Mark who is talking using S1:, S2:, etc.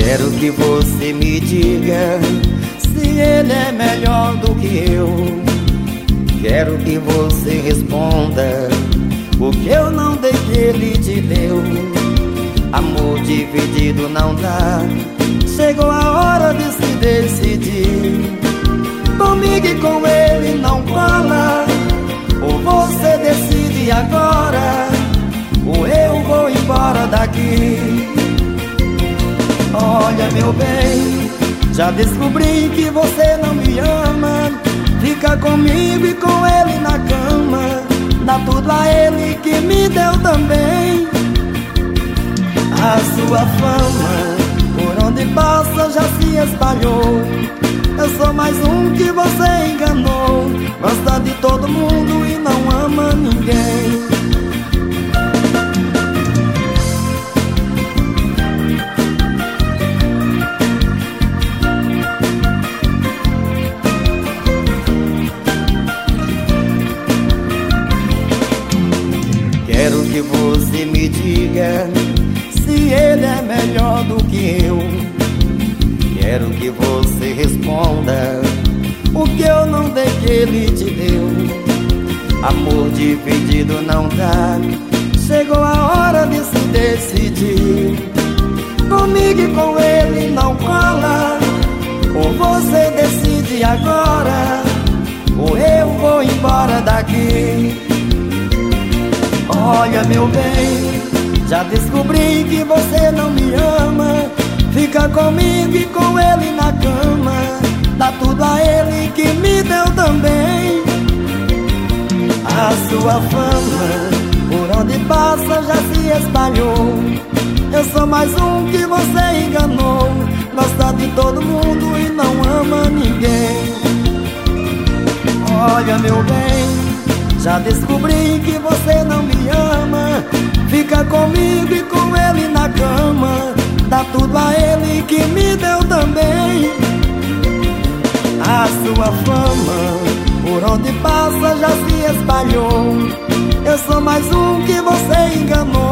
S1: Quero que você me diga se ele é melhor do que eu. Quero que você responda o que eu não dei que ele te deu. Amor dividido não dá, chegou a hora de se decidir. Comigo e com ele não cola, ou você decide agora, ou eu vou embora daqui. Olha meu bem, já descobri que você não me ama. Fica comigo e com ele na cama, dá tudo a ele que me deu também. A sua fama, por onde passa já se espalhou. Eu sou mais um que você enganou. Gosta de todo mundo e não ama ninguém. Quero que você me diga se ele é melhor do que eu. Quero que você responda o que eu não dei que ele te deu. Amor dividido não dá, chegou a hora de se decidir. Comigo e com ele não cola, ou você decide agora, ou eu vou embora daqui. Olha meu bem, já descobri que você não me ama. Fica comigo e com ele na cama, dá tudo a ele que me deu também. A sua fama, por onde passa já se espalhou. Eu sou mais um que você enganou. Gosta de todo mundo e não ama ninguém. Olha meu bem, já descobri que você não me ama. Fica comigo e com ele na cama, dá tudo a ele que me deu também. A sua fama, por onde passa já se espalhou. Eu sou mais um que você enganou.